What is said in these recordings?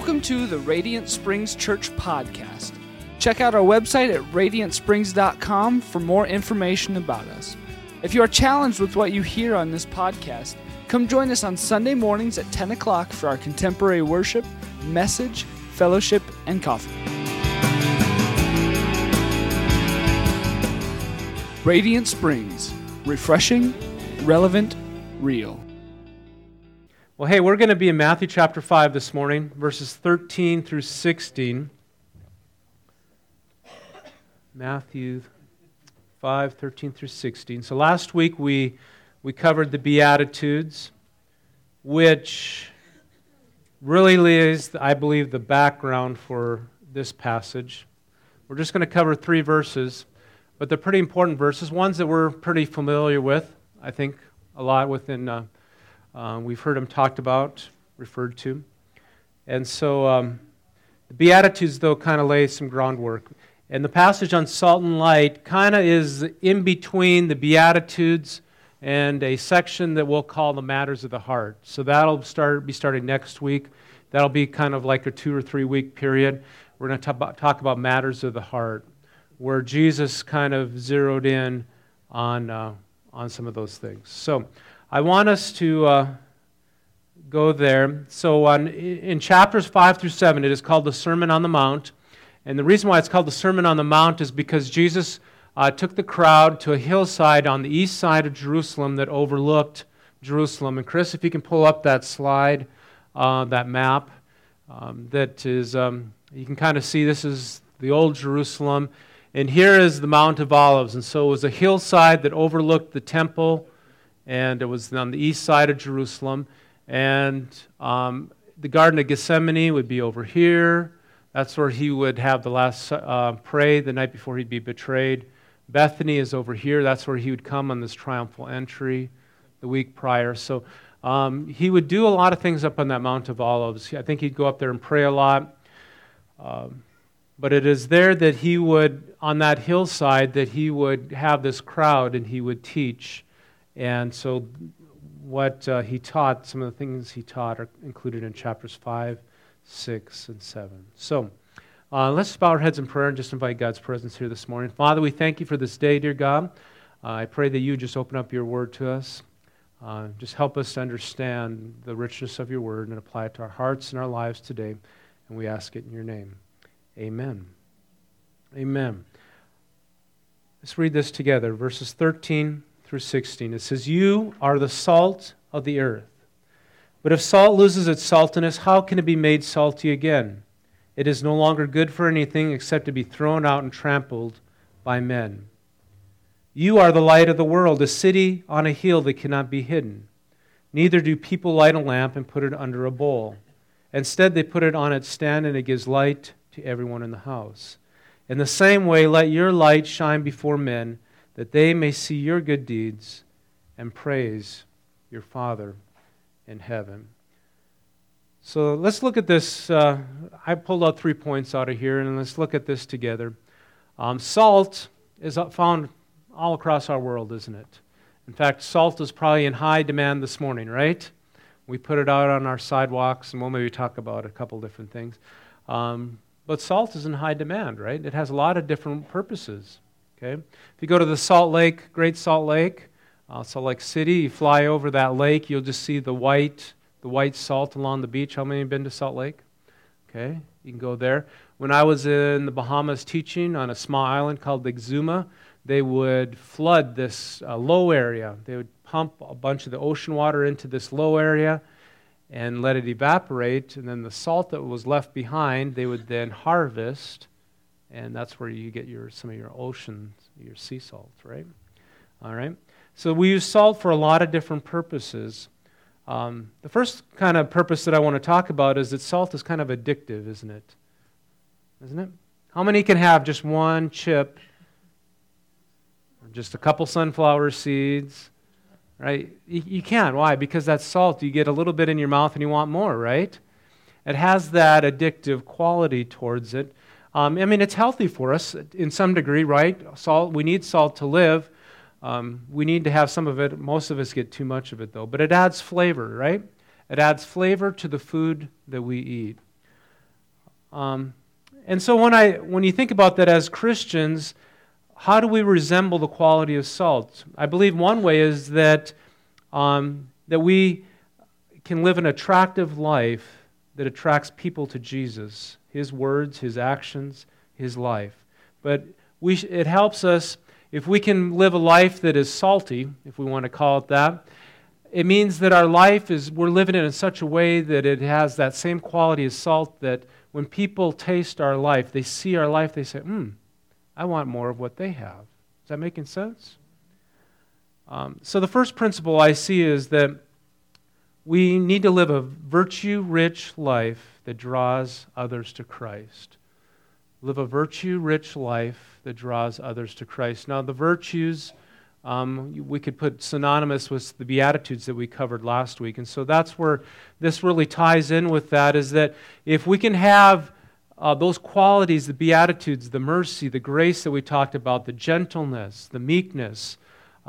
Welcome to the Radiant Springs Church podcast. Check out our website at radiantsprings.com for more information about us. If you are challenged with what you hear on this podcast, come join us on Sunday mornings at 10 o'clock for our contemporary worship, message, fellowship, and coffee. Radiant Springs, refreshing, relevant, real. Well, hey, we're going to be in Matthew chapter 5 this morning, verses 13 through 16. Matthew 5, 13 through 16. So last week we covered the Beatitudes, which really lays, I believe, the background for this passage. We're just going to cover 3 verses, but they're pretty important verses, ones that we're pretty familiar with, I think, a lot within we've heard them talked about, referred to. And so the Beatitudes, though, kind of lay some groundwork. And the passage on salt and light kind of is in between the Beatitudes and a section that we'll call the matters of the heart. So that'll be starting next week. That'll be kind of like a 2 or 3 week period. We're going to talk about matters of the heart, where Jesus kind of zeroed in on some of those things. So I want us to go there. So in chapters 5 through 7, it is called the Sermon on the Mount. And the reason why it's called the Sermon on the Mount is because Jesus took the crowd to a hillside on the east side of Jerusalem that overlooked Jerusalem. And Chris, if you can pull up that slide, that map, that is, you can kind of see this is the old Jerusalem. And here is the Mount of Olives. And so it was a hillside that overlooked the temple, and it was on the east side of Jerusalem. And the Garden of Gethsemane would be over here. That's where he would have the last pray the night before he'd be betrayed. Bethany is over here. That's where he would come on this triumphal entry the week prior. So he would do a lot of things up on that Mount of Olives. I think he'd go up there and pray a lot. But it is there that he would, on that hillside, that he would have this crowd and he would teach. And so what he taught, some of the things he taught are included in chapters 5, 6, and 7. So let's bow our heads in prayer and just invite God's presence here this morning. Father, we thank you for this day, dear God. I pray that you just open up your word to us. Just help us to understand the richness of your word and apply it to our hearts and our lives today. And we ask it in your name. Amen. Amen. Let's read this together, verses 13 through 16. It says, "You are the salt of the earth. But if salt loses its saltiness, how can it be made salty again? It is no longer good for anything except to be thrown out and trampled by men. You are the light of the world, a city on a hill that cannot be hidden. Neither do people light a lamp and put it under a bowl. Instead, they put it on its stand, and it gives light to everyone in the house. In the same way, let your light shine before men, that they may see your good deeds and praise your Father in heaven." So let's look at this. I pulled out 3 points out of here, and let's look at this together. Salt is found all across our world, isn't it? In fact, salt is probably in high demand this morning, right? We put it out on our sidewalks, and we'll maybe talk about a couple different things. But salt is in high demand, right? It has a lot of different purposes. Okay, if you go to the Salt Lake, Great Salt Lake, Salt Lake City, you fly over that lake, you'll just see the white salt along the beach. How many have been to Salt Lake? Okay, you can go there. When I was in the Bahamas teaching on a small island called Exuma, they would flood this low area. They would pump a bunch of the ocean water into this low area and let it evaporate, and then the salt that was left behind, they would then harvest, and that's where you get some of your ocean, your sea salt, right? All right. So we use salt for a lot of different purposes. The first kind of purpose that I want to talk about is that salt is kind of addictive, isn't it? Isn't it? How many can have just one chip, or just a couple sunflower seeds, right? You can't. Why? Because that's salt. You get a little bit in your mouth and you want more, right? It has that addictive quality towards it. I mean, it's healthy for us in some degree, right? Salt. We need salt to live. We need to have some of it. Most of us get too much of it, though. But it adds flavor, right? It adds flavor to the food that we eat. And so when you think about that as Christians, how do we resemble the quality of salt? I believe one way is that we can live an attractive life that attracts people to Jesus, His words, His actions, His life. But it helps us if we can live a life that is salty, if we want to call it that. It means that our life we're living it in such a way that it has that same quality as salt, that when people taste our life, they see our life, they say, I want more of what they have. Is that making sense? So the first principle I see is that we need to live a virtue-rich life that draws others to Christ. Live a virtue-rich life that draws others to Christ. Now, the virtues, we could put synonymous with the Beatitudes that we covered last week. And so that's where this really ties in with that, is that if we can have those qualities, the Beatitudes, the mercy, the grace that we talked about, the gentleness, the meekness,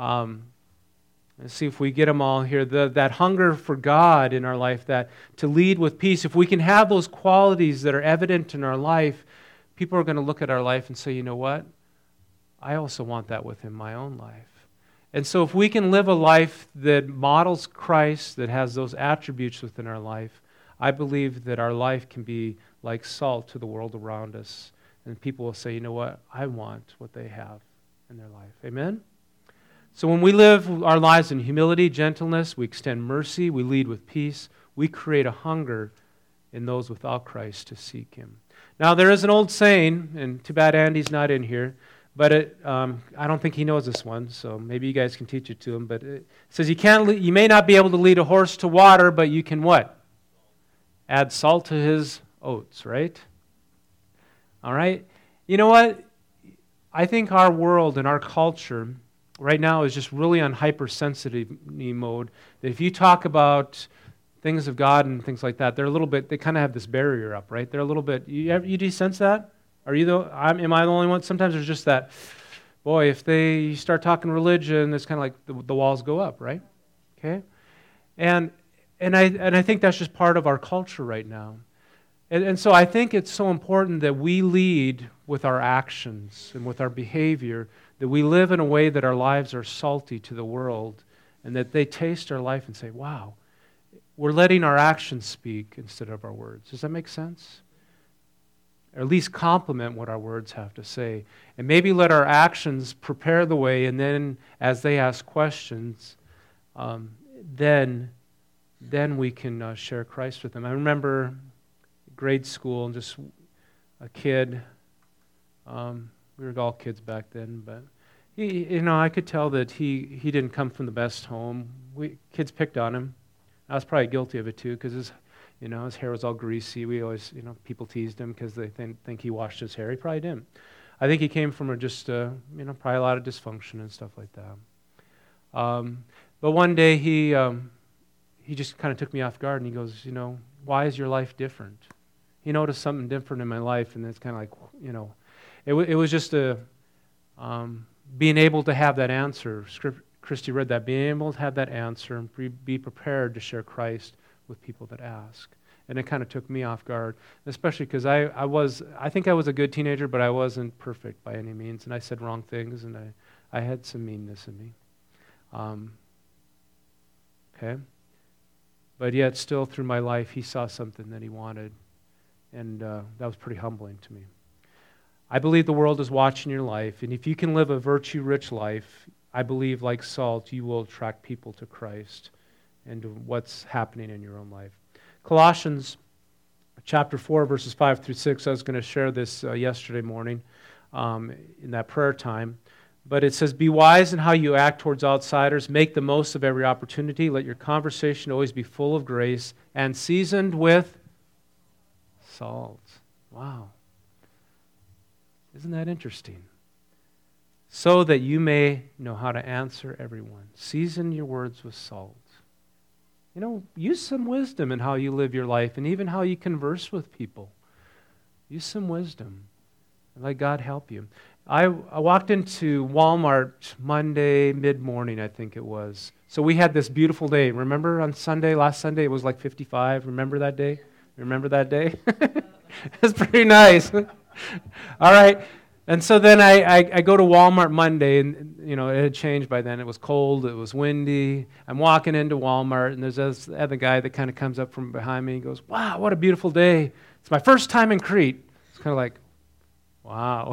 let's see if we get them all here, that hunger for God in our life, that to lead with peace, if we can have those qualities that are evident in our life, people are going to look at our life and say, you know what? I also want that within my own life. And so if we can live a life that models Christ, that has those attributes within our life, I believe that our life can be like salt to the world around us. And people will say, you know what? I want what they have in their life. Amen? So when we live our lives in humility, gentleness, we extend mercy, we lead with peace, we create a hunger in those without Christ to seek Him. Now, there is an old saying, and too bad Andy's not in here, but I don't think he knows this one, so maybe you guys can teach it to him. But it says you may not be able to lead a horse to water, but you can what? Add salt to his oats, right? All right? You know what? I think our world and our culture right now is just really on hypersensitivity mode. That if you talk about things of God and things like that, they kind of have this barrier up, right? They're a little bit, you do you sense that? Am I the only one? Sometimes there's just that, boy, if you start talking religion, it's kind of like the walls go up, right? Okay? And I think that's just part of our culture right now. And so I think it's so important that we lead with our actions and with our behavior, that we live in a way that our lives are salty to the world, and that they taste our life and say, wow, we're letting our actions speak instead of our words. Does that make sense? Or at least complement what our words have to say. And maybe let our actions prepare the way, and then as they ask questions, then we can share Christ with them. I remember grade school, and just a kid. We were all kids back then, but I could tell that he didn't come from the best home. Kids picked on him. I was probably guilty of it too, because his hair was all greasy. We always, people teased him because they think he washed his hair. He probably didn't. I think he came from just, probably a lot of dysfunction and stuff like that. But one day he just kind of took me off guard, and he goes, why is your life different? He noticed something different in my life, and it's kind of like, it was just being able to have that answer. Christy read that, being able to have that answer and be prepared to share Christ with people that ask. And it kind of took me off guard, especially because I think I was a good teenager, but I wasn't perfect by any means, and I said wrong things, and I had some meanness in me. Okay? But yet still through my life, he saw something that he wanted, and that was pretty humbling to me. I believe the world is watching your life, and if you can live a virtue-rich life, I believe, like salt, you will attract people to Christ and to what's happening in your own life. Colossians chapter 4, verses 5 through 6, I was going to share this yesterday morning in that prayer time. But it says, be wise in how you act towards outsiders. Make the most of every opportunity. Let your conversation always be full of grace and seasoned with salt. Wow. Isn't that interesting? So that you may know how to answer everyone. Season your words with salt. Use some wisdom in how you live your life and even how you converse with people. Use some wisdom and let God help you. I walked into Walmart Monday mid-morning, I think it was. So we had this beautiful day. Remember on Sunday, last Sunday, it was like 55. Remember that day? Remember that day? It's pretty nice. All right. And so then I go to Walmart Monday, and it had changed by then. It was cold, it was windy. I'm walking into Walmart, and there's this other guy that kind of comes up from behind me and goes, "Wow, what a beautiful day. It's my first time in Crete." It's kind of like, wow.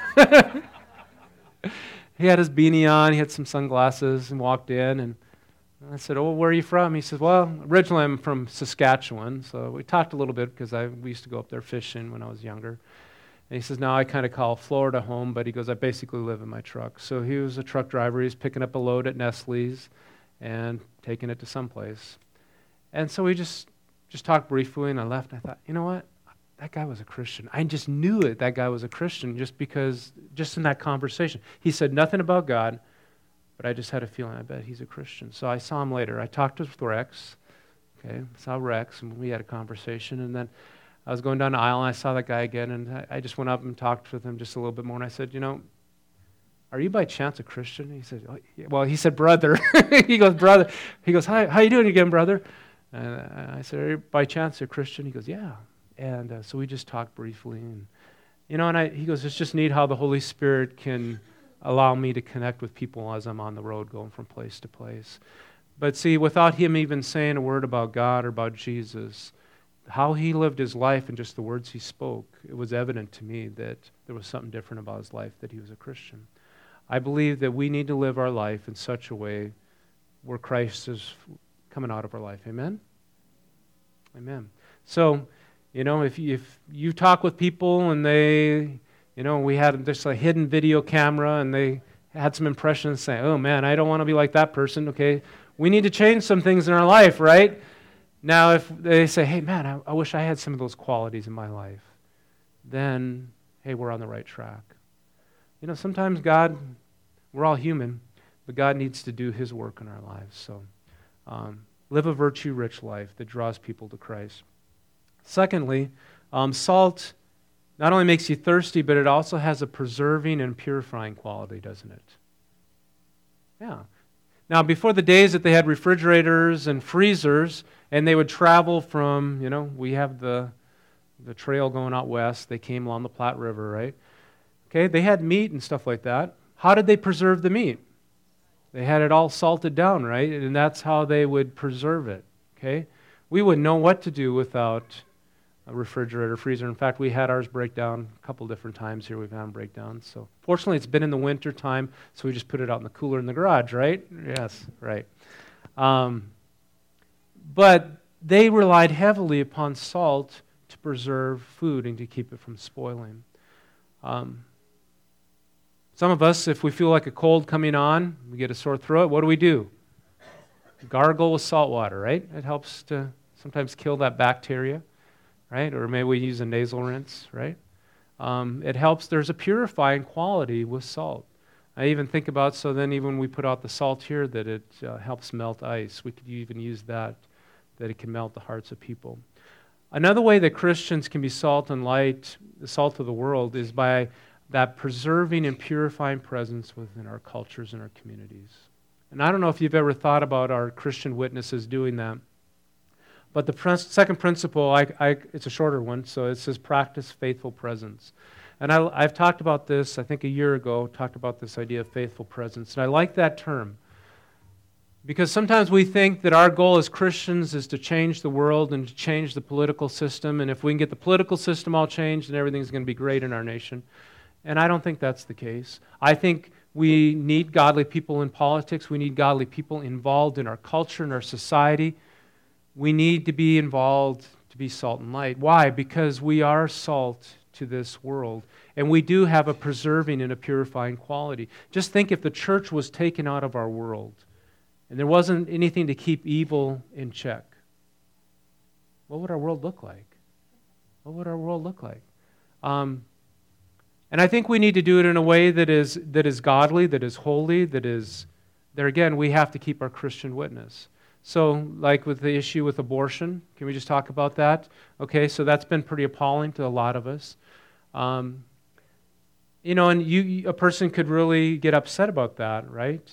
He had his beanie on, he had some sunglasses, and walked in, and I said, "Oh, where are you from?" He said, "Well, originally I'm from Saskatchewan." So we talked a little bit because we used to go up there fishing when I was younger. And he says, "Now I kind of call Florida home," but he goes, "I basically live in my truck." So he was a truck driver. He was picking up a load at Nestle's and taking it to someplace. And so we just talked briefly, and I left, and I thought, you know what? That guy was a Christian. I just knew it, that guy was a Christian, just in that conversation. He said nothing about God, but I just had a feeling, I bet he's a Christian. So I saw him later. I talked with Rex. Okay, saw Rex, and we had a conversation, and then I was going down the aisle, and I saw that guy again, and I just went up and talked with him just a little bit more, and I said, "Are you by chance a Christian?" He said, "Oh, yeah." Well, he said, "Brother." He goes, "Brother." He goes, "Hi, how you doing again, brother?" And I said, "Are you by chance a Christian?" He goes, "Yeah." And so we just talked briefly, and he goes, "It's just neat how the Holy Spirit can allow me to connect with people as I'm on the road going from place to place." But see, without him even saying a word about God or about Jesus, how he lived his life and just the words he spoke, it was evident to me that there was something different about his life, that he was a Christian. I believe that we need to live our life in such a way where Christ is coming out of our life. Amen? Amen. So, if you talk with people and they, we had this hidden video camera and they had some impressions saying, "Oh man, I don't want to be like that person." Okay, we need to change some things in our life, right? Now, if they say, "Hey man, I wish I had some of those qualities in my life," then, hey, we're on the right track. Sometimes God, we're all human, but God needs to do his work in our lives. So live a virtue-rich life that draws people to Christ. Secondly, salt not only makes you thirsty, but it also has a preserving and purifying quality, doesn't it? Yeah. Now, before the days that they had refrigerators and freezers, and they would travel from, we have the trail going out west. They came along the Platte River, right? Okay, they had meat and stuff like that. How did they preserve the meat? They had it all salted down, right? And that's how they would preserve it, okay? We wouldn't know what to do without a refrigerator, freezer. In fact, we had ours break down a couple different times here. We've had them break down. So fortunately, it's been in the winter time, so we just put it out in the cooler in the garage, right? Yes, right. But they relied heavily upon salt to preserve food and to keep it from spoiling. Some of us, if we feel like a cold coming on, we get a sore throat, what do? Gargle with salt water, right? It helps to sometimes kill that bacteria, right? Or maybe we use a nasal rinse, right? It helps. There's a purifying quality with salt. I even think about, so then even when we put out the salt here, that it helps melt ice. We could even use that it can melt the hearts of people. Another way that Christians can be salt and light, the salt of the world, is by that preserving and purifying presence within our cultures and our communities. And I don't know if you've ever thought about our Christian witnesses doing that. But the second principle, it's a shorter one, so it says practice faithful presence. And I've talked about this, I think a year ago, talked about this idea of faithful presence. And I like that term. Because sometimes we think that our goal as Christians is to change the world and to change the political system. And if we can get the political system all changed, then everything's going to be great in our nation. And I don't think that's the case. I think we need godly people in politics. We need godly people involved in our culture and our society. We need to be involved to be salt and light. Why? Because we are salt to this world. And we do have a preserving and a purifying quality. Just think if the church was taken out of our world and there wasn't anything to keep evil in check, what would our world look like? What would our world look like? And I think we need to do it in a way that is godly, that is holy, there again, we have to keep our Christian witness. So, like with the issue with abortion, can we just talk about that? Okay, so that's been pretty appalling to a lot of us. And a person could really get upset about that, right?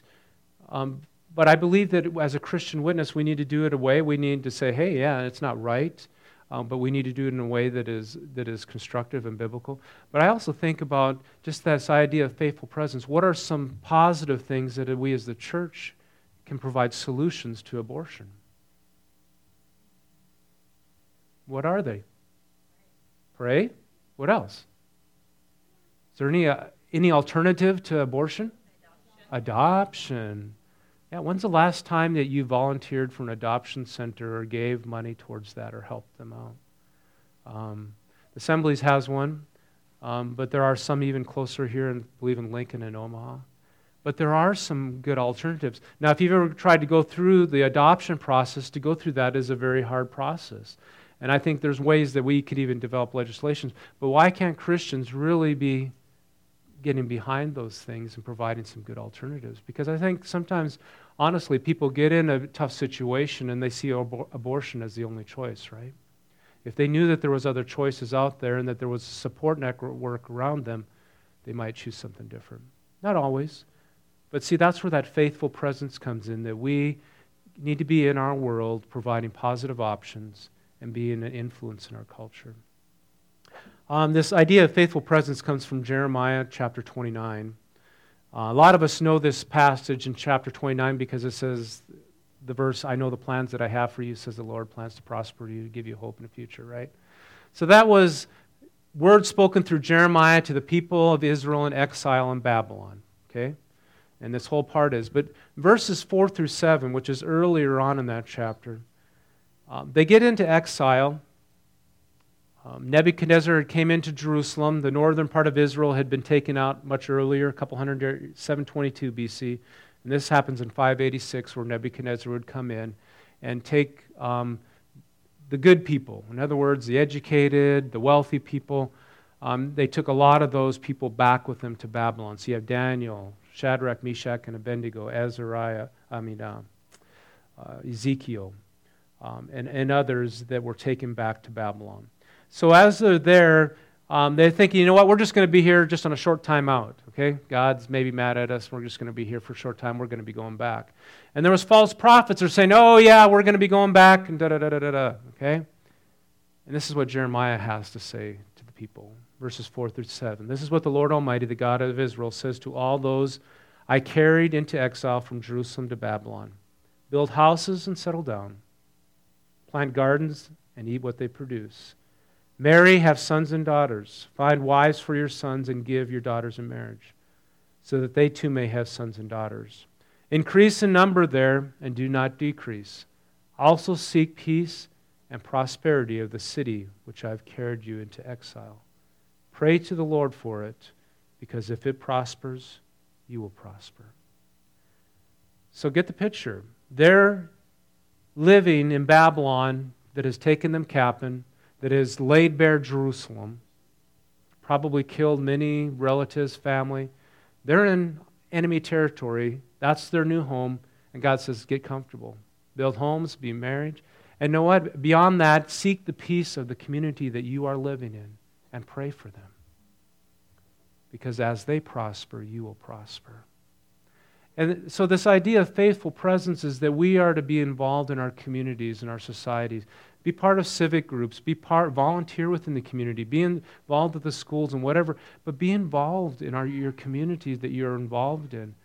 But I believe that as a Christian witness, we need to do it we need to say, hey, yeah, it's not right. but we need to do it in a way that is constructive and biblical. But I also think about just this idea of faithful presence. What are some positive things that we as the church can provide solutions to abortion? What are they? Pray. What else? Is there any alternative to abortion? Adoption. Yeah, when's the last time that you volunteered for an adoption center or gave money towards that or helped them out? Assemblies has one, but there are some even closer here, I believe in Lincoln and Omaha. But there are some good alternatives. Now, if you've ever tried to go through the adoption process, to go through that is a very hard process. And I think there's ways that we could even develop legislation. But why can't Christians really be getting behind those things and providing some good alternatives? Because I think sometimes, honestly, people get in a tough situation and they see abortion as the only choice, right? If they knew that there was other choices out there and that there was a support network around them, they might choose something different. Not always. But see, that's where that faithful presence comes in, that we need to be in our world providing positive options and being an influence in our culture. This idea of faithful presence comes from Jeremiah chapter 29. A lot of us know this passage in chapter 29 because it says, the verse, I know the plans that I have for you, says the Lord, plans to prosper you, to give you hope in the future, right? So that was words spoken through Jeremiah to the people of Israel in exile in Babylon, okay? And this whole part is. But verses 4 through 7, which is earlier on in that chapter, they get into exile. Nebuchadnezzar came into Jerusalem. The northern part of Israel had been taken out much earlier, 722 BC. And this happens in 586, where Nebuchadnezzar would come in and take the good people. In other words, the educated, the wealthy people. They took a lot of those people back with them to Babylon. So you have Daniel, Shadrach, Meshach, and Abednego, Ezekiel, and others that were taken back to Babylon. So as they're there, they're thinking, you know what, we're just going to be here just on a short time out, okay? God's maybe mad at us. We're just going to be here for a short time. We're going to be going back. And there was false prophets that are saying, oh, yeah, we're going to be going back, and da-da-da-da-da-da, okay? And this is what Jeremiah has to say to the people, verses 4 through 7. This is what the Lord Almighty, the God of Israel, says to all those I carried into exile from Jerusalem to Babylon. Build houses and settle down. Plant gardens and eat what they produce. Marry, have sons and daughters. Find wives for your sons and give your daughters in marriage, so that they too may have sons and daughters. Increase in number there and do not decrease. Also seek peace and prosperity of the city which I have carried you into exile. Pray to the Lord for it, because if it prospers, you will prosper. So get the picture. They're living in Babylon that has taken them captive, that has laid bare Jerusalem, probably killed many relatives, family. They're in enemy territory. That's their new home. And God says, get comfortable. Build homes, be married. And know what? Beyond that, seek the peace of the community that you are living in and pray for them. Because as they prosper, you will prosper. And so this idea of faithful presence is that we are to be involved in our communities and our societies. Be part of civic groups. Volunteer within the community. Be involved with the schools and whatever. But be involved in your communities that you're involved in.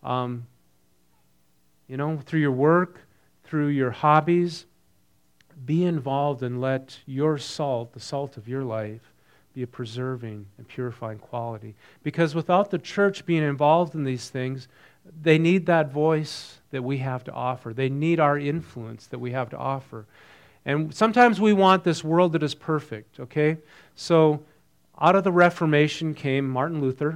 Through your work, through your hobbies. Be involved and let your salt, the salt of your life, be a preserving and purifying quality. Because without the church being involved in these things, they need that voice that we have to offer. They need our influence that we have to offer. And sometimes we want this world that is perfect, okay? So out of the Reformation came Martin Luther.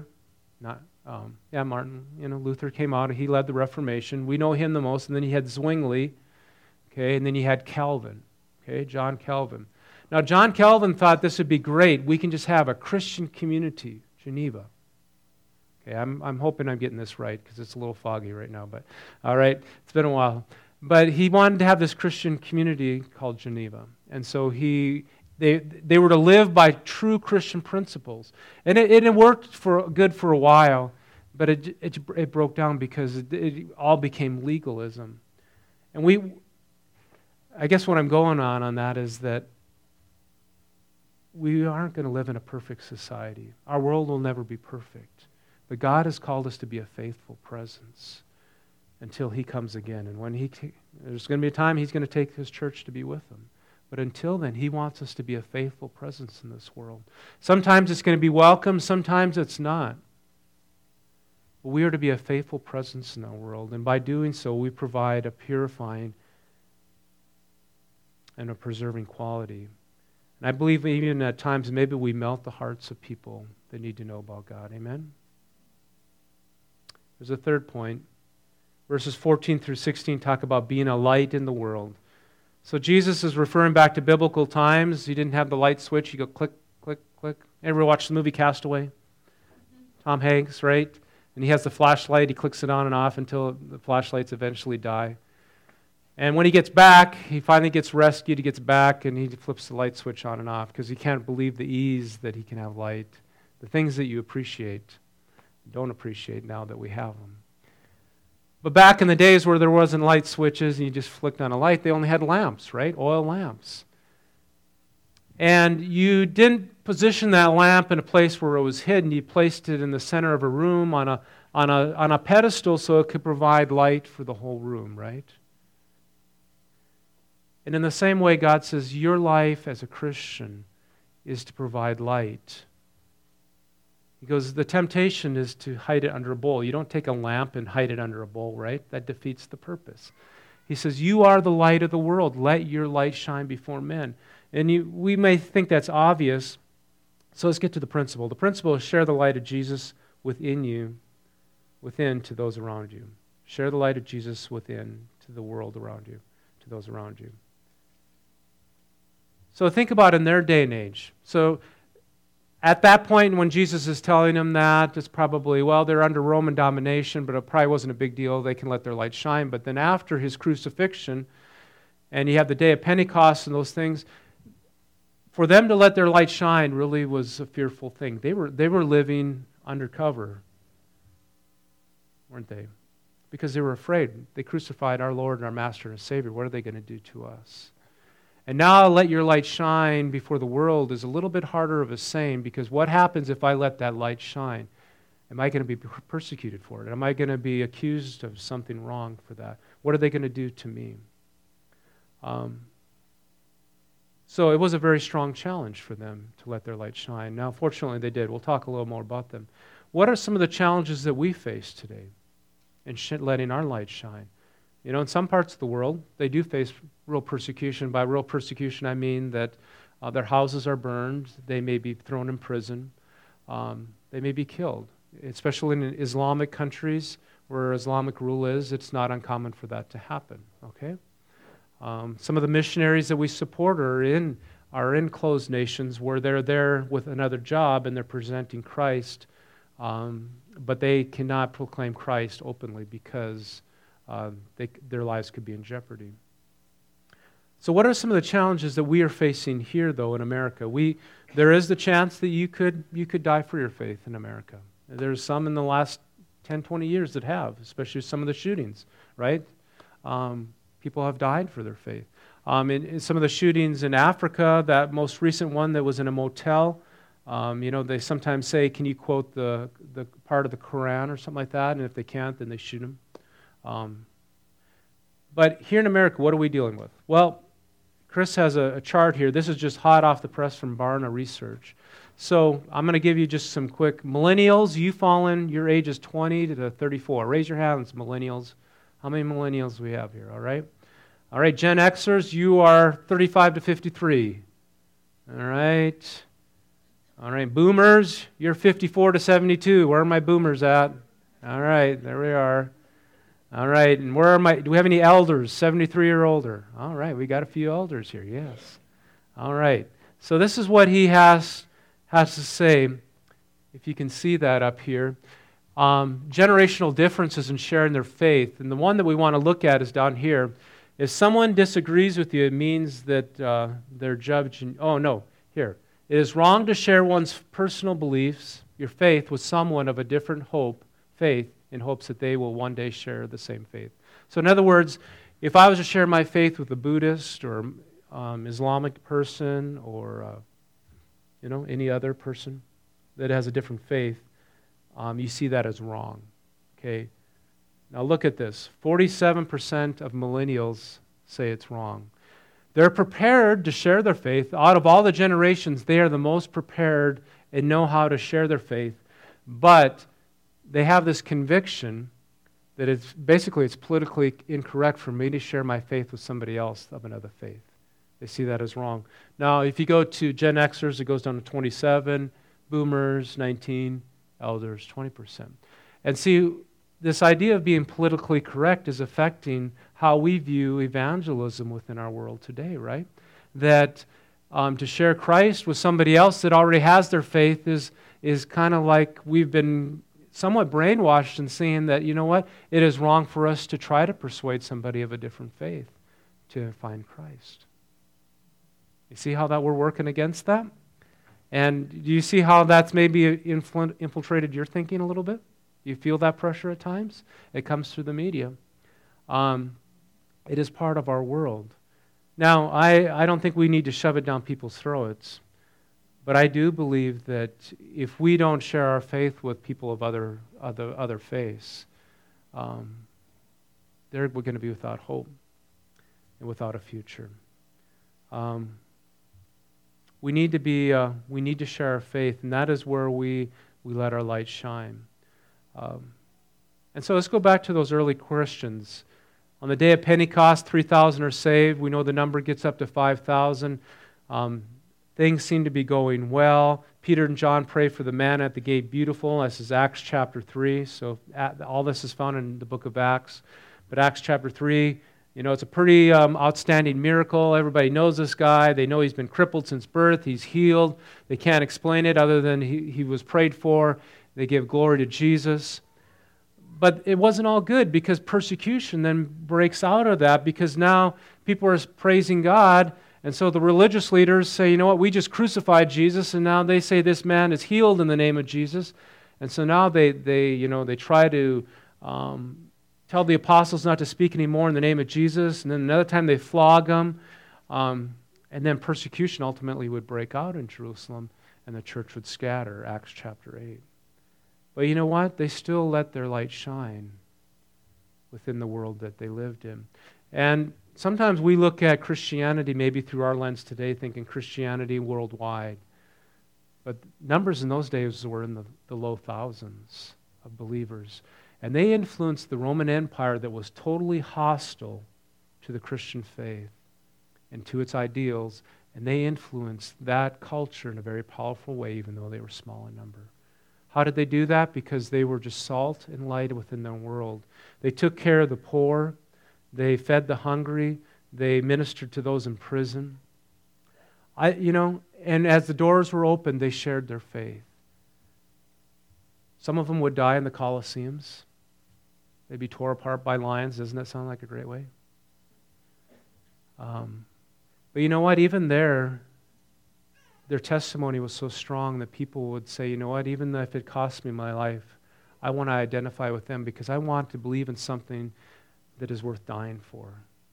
Luther came out. He led the Reformation. We know him the most. And then he had Zwingli, okay? And then he had Calvin, okay? John Calvin. Now, John Calvin thought this would be great. We can just have a Christian community, Geneva. Okay, I'm hoping I'm getting this right because it's a little foggy right now. But all right, it's been a while. But he wanted to have this Christian community called Geneva, and so they were to live by true Christian principles, and it worked good for a while, but it broke down because it all became legalism, and I guess what I'm going on that is that we aren't going to live in a perfect society. Our world will never be perfect. But God has called us to be a faithful presence until He comes again. And when there's going to be a time He's going to take His church to be with Him. But until then, He wants us to be a faithful presence in this world. Sometimes it's going to be welcome, sometimes it's not. But we are to be a faithful presence in our world. And by doing so, we provide a purifying and a preserving quality. And I believe even at times maybe we melt the hearts of people that need to know about God. Amen? There's a third point. Verses 14 through 16 talk about being a light in the world. So Jesus is referring back to biblical times. He didn't have the light switch. You go click, click, click. Ever watch the movie Castaway? Tom Hanks, right? And he has the flashlight. He clicks it on and off until the flashlights eventually die. And when he gets back, he finally gets rescued. He gets back and he flips the light switch on and off because he can't believe the ease that he can have light. The things that you appreciate, don't appreciate now that we have them. But back in the days where there wasn't light switches and you just flicked on a light, they only had lamps, right? Oil lamps. And you didn't position that lamp in a place where it was hidden. You placed it in the center of a room on a pedestal so it could provide light for the whole room, right? And in the same way, God says, your life as a Christian is to provide light. He goes, the temptation is to hide it under a bowl. You don't take a lamp and hide it under a bowl, right? That defeats the purpose. He says, you are the light of the world. Let your light shine before men. And we may think that's obvious, so let's get to the principle. The principle is share the light of Jesus within to those around you. Share the light of Jesus within to the world around you, to those around you. So think about in their day and age. So at that point when Jesus is telling them that, it's probably, well, they're under Roman domination, but it probably wasn't a big deal. They can let their light shine. But then after his crucifixion, and you have the day of Pentecost and those things, for them to let their light shine really was a fearful thing. They were living undercover, weren't they? Because they were afraid. They crucified our Lord and our Master and Savior. What are they going to do to us? And now let your light shine before the world is a little bit harder of a saying, because what happens if I let that light shine? Am I going to be persecuted for it? Am I going to be accused of something wrong for that? What are they going to do to me? So it was a very strong challenge for them to let their light shine. Now, fortunately, they did. We'll talk a little more about them. What are some of the challenges that we face today in letting our light shine? You know, in some parts of the world, they do face real persecution. By real persecution, I mean that their houses are burned. They may be thrown in prison. They may be killed. Especially in Islamic countries where Islamic rule is, it's not uncommon for that to happen. Okay? Some of the missionaries that we support are in closed nations where they're there with another job and they're presenting Christ, but they cannot proclaim Christ openly because their lives could be in jeopardy. So what are some of the challenges that we are facing here, though, in America? There is the chance that you could die for your faith in America. There's some in the last 10, 20 years that have, especially some of the shootings, right? People have died for their faith. In some of the shootings in Africa, that most recent one that was in a motel, they sometimes say, can you quote the part of the Quran or something like that? And if they can't, then they shoot them. But here in America, what are we dealing with? Well, Chris has a chart here. This is just hot off the press from Barna Research. So I'm going to give you just some quick millennials. You fall in your ages 20 to 34. Raise your hands, millennials. How many millennials do we have here? All right. All right, Gen Xers, you are 35 to 53. All right. All right, boomers, you're 54 to 72. Where are my boomers at? All right, there we are. All right, and do we have any elders, 73 or older? All right, we got a few elders here, yes. All right, so this is what he has to say, if you can see that up here. Generational differences in sharing their faith, and the one that we want to look at is down here. If someone disagrees with you, it means that they're judging. Oh, no, here. It is wrong to share one's personal beliefs, your faith, with someone of a different faith, in hopes that they will one day share the same faith. So in other words, if I was to share my faith with a Buddhist or Islamic person or any other person that has a different faith, you see that as wrong. Okay? Now look at this. 47% of millennials say it's wrong. They're prepared to share their faith. Out of all the generations, they are the most prepared and know how to share their faith. But they have this conviction that it's politically incorrect for me to share my faith with somebody else of another faith. They see that as wrong. Now, if you go to Gen Xers, it goes down to 27, Boomers, 19, Elders, 20%. And see, this idea of being politically correct is affecting how we view evangelism within our world today, right? That to share Christ with somebody else that already has their faith is kind of like we've been somewhat brainwashed in saying that, it is wrong for us to try to persuade somebody of a different faith to find Christ. You see how that we're working against that? And do you see how that's maybe infiltrated your thinking a little bit? You feel that pressure at times? It comes through the media. It is part of our world. Now, I don't think we need to shove it down people's throats, but I do believe that if we don't share our faith with people of other faiths, we're going to be without hope and without a future. We need to share our faith, and that is where we let our light shine. And so let's go back to those early Christians. On the day of Pentecost, 3,000 are saved. We know the number gets up to 5,000. Things seem to be going well. Peter and John pray for the man at the gate beautiful. This is Acts chapter 3. So all this is found in the book of Acts. But Acts chapter 3, it's a pretty outstanding miracle. Everybody knows this guy. They know he's been crippled since birth. He's healed. They can't explain it other than he was prayed for. They give glory to Jesus. But it wasn't all good because persecution then breaks out of that because now people are praising God. And so the religious leaders say, we just crucified Jesus, and now they say this man is healed in the name of Jesus. And so now they try to tell the apostles not to speak anymore in the name of Jesus, and then another time they flog them. And then persecution ultimately would break out in Jerusalem, and the church would scatter, Acts chapter 8. But you know what? They still let their light shine within the world that they lived in. And sometimes we look at Christianity maybe through our lens today, thinking Christianity worldwide. But numbers in those days were in the low thousands of believers. And they influenced the Roman Empire that was totally hostile to the Christian faith and to its ideals. And they influenced that culture in a very powerful way, even though they were small in number. How did they do that? Because they were just salt and light within their world. They took care of the poor. They fed the hungry. They ministered to those in prison. And as the doors were opened, they shared their faith. Some of them would die in the Colosseums. They'd be torn apart by lions. Doesn't that sound like a great way? But you know what? Even their testimony was so strong that people would say, even if it costs me my life, I want to identify with them because I want to believe in something that is worth dying for.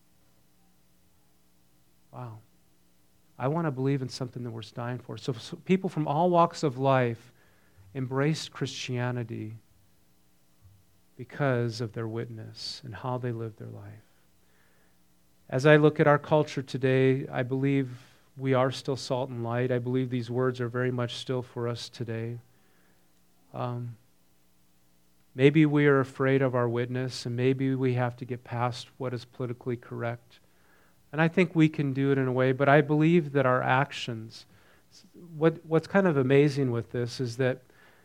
Wow. I want to believe in something that worth dying for. So people from all walks of life embraced Christianity because of their witness and how they lived their life. As I look at our culture today, I believe we are still salt and light. I believe these words are very much still for us today. Maybe we are afraid of our witness, and maybe we have to get past what is politically correct. And I think we can do it in a way, but I believe that our actions, what's kind of amazing with this is that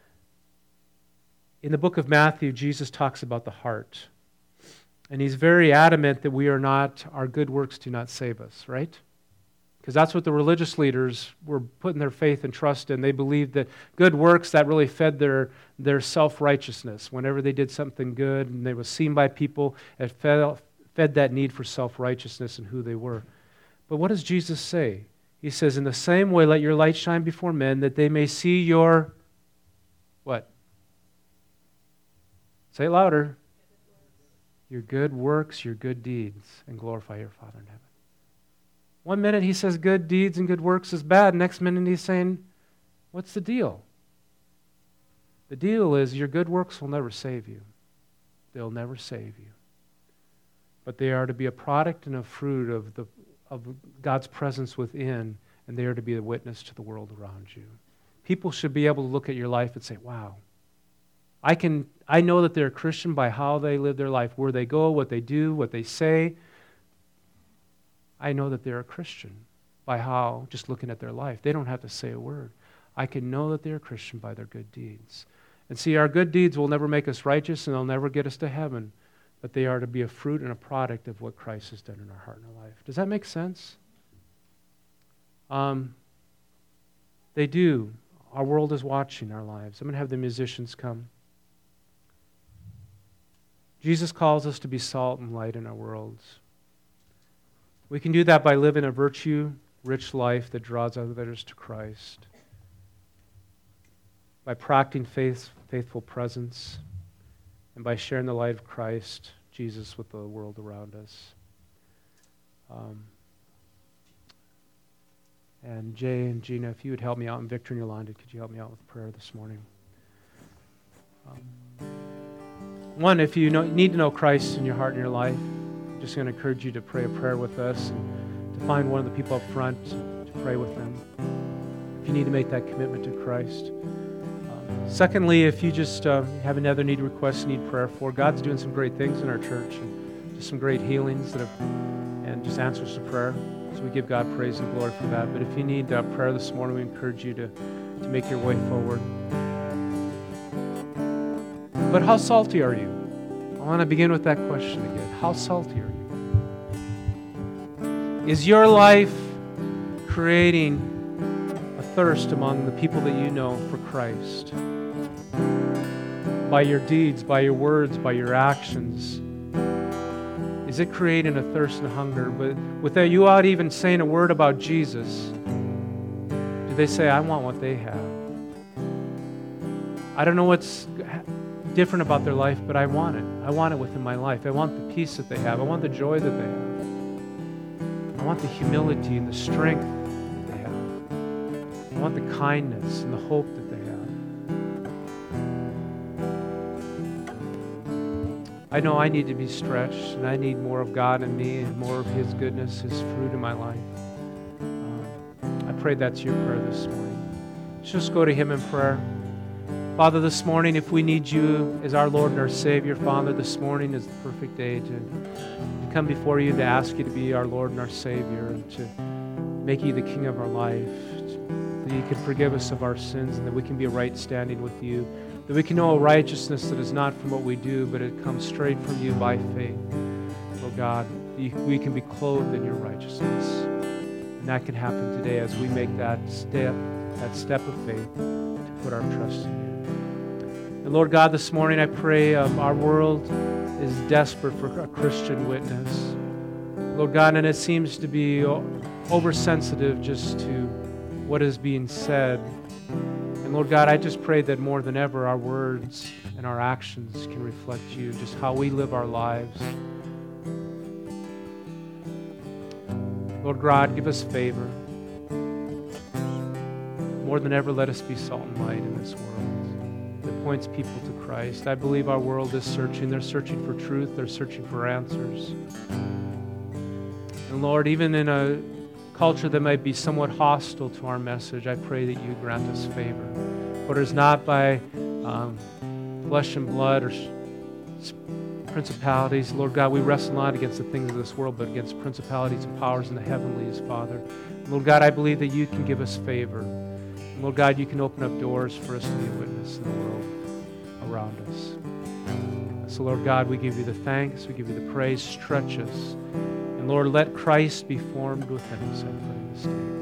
in the book of Matthew, Jesus talks about the heart. And he's very adamant that our good works do not save us, right? Because that's what the religious leaders were putting their faith and trust in. They believed that good works, that really fed their self-righteousness. Whenever they did something good and they were seen by people, it fed that need for self-righteousness and who they were. But what does Jesus say? He says, in the same way, let your light shine before men, that they may see your, what? Say it louder. Your good works, your good deeds, and glorify your Father in heaven. One minute he says good deeds and good works is bad. Next minute he's saying What's the deal? The deal is your good works will never save you. They'll never save you. But they are to be a product and a fruit of God's presence within, and they are to be a witness to the world around you. People should be able to look at your life and say, wow, I know that they're a Christian by how they live their life, where they go, what they do, what they say. I know that they're a Christian by how, just looking at their life. They don't have to say a word. I can know that they're a Christian by their good deeds. And see, our good deeds will never make us righteous and they'll never get us to heaven, but they are to be a fruit and a product of what Christ has done in our heart and our life. Does that make sense? They do. Our world is watching our lives. I'm going to have the musicians come. Jesus calls us to be salt and light in our worlds. We can do that by living a virtue-rich life that draws others to Christ, by practicing faithful presence, and by sharing the light of Christ, Jesus, with the world around us. And Jay and Gina, if you would help me out, and Victor and Yolanda, could you help me out with prayer this morning? One, if you need to know Christ in your heart and your life, I'm just going to encourage you to pray a prayer with us and to find one of the people up front to pray with them. If you need to make that commitment to Christ. Secondly, if you just have another need, request, need prayer for, God's doing some great things in our church, and just some great healings and just answers to prayer. So we give God praise and glory for that. But if you need prayer this morning, we encourage you to make your way forward. But how salty are you? I want to begin with that question again. How salty are you? Is your life creating a thirst among the people that you know for Christ? By your deeds, by your words, by your actions? Is it creating a thirst and a hunger? But without you out even saying a word about Jesus, do they say, I want what they have? I don't know what's different about their life, but I want it. I want it within my life. I want the peace that they have. I want the joy that they have. I want the humility and the strength that they have. I want the kindness and the hope that they have. I know I need to be stretched, and I need more of God in me and more of His goodness, His fruit in my life. I pray that's your prayer this morning. Let's just go to Him in prayer. Father, this morning, if we need You as our Lord and our Savior, Father, this morning is the perfect day to come before You, to ask You to be our Lord and our Savior, and to make You the King of our life, that You can forgive us of our sins, and that we can be a right standing with You, that we can know a righteousness that is not from what we do, but it comes straight from You by faith. Oh God, we can be clothed in Your righteousness. And that can happen today as we make that step of faith to put our trust in You. And Lord God, this morning I pray our world is desperate for a Christian witness. Lord God, and it seems to be oversensitive just to what is being said. And Lord God, I just pray that more than ever our words and our actions can reflect You, just how we live our lives. Lord God, give us favor. More than ever, let us be salt and light in this world that points people to Christ. I believe our world is searching. They're searching for truth. They're searching for answers. And Lord, even in a culture that might be somewhat hostile to our message, I pray that You grant us favor. For it is not by flesh and blood or principalities. Lord God, we wrestle not against the things of this world, but against principalities and powers in the heavenlies, Father. And Lord God, I believe that You can give us favor. And Lord God, You can open up doors for us to be a witness in the world around us. So Lord God, we give You the thanks, we give You the praise, stretch us. And Lord, let Christ be formed within us, I pray this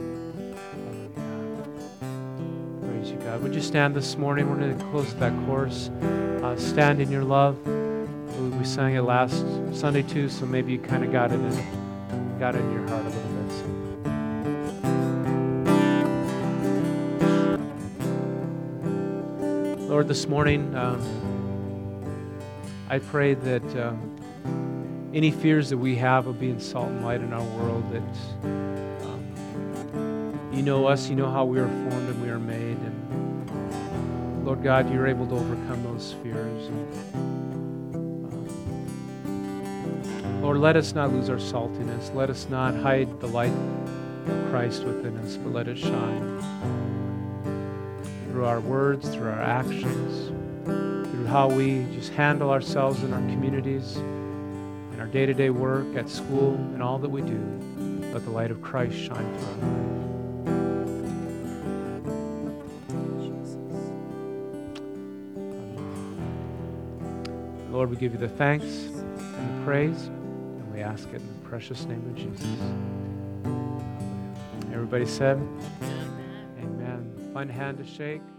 day. Praise You, God. Would you stand this morning? We're going to close that chorus. Stand in Your love. We sang it last Sunday too, so maybe you kind of got it in your heart a little bit. Lord, this morning, I pray that any fears that we have of being salt and light in our world, that You know us, You know how we are formed and we are made, and Lord God, you're able to overcome those fears. Lord, let us not lose our saltiness. Let us not hide the light of Christ within us, but let it shine through our words, through our actions, through how we just handle ourselves in our communities, in our day-to-day work, at school, and all that we do. Let the light of Christ shine through our life. Lord, we give you the thanks and the praise, and we ask it in the precious name of Jesus. Everybody said, Amen. Fun hand to shake.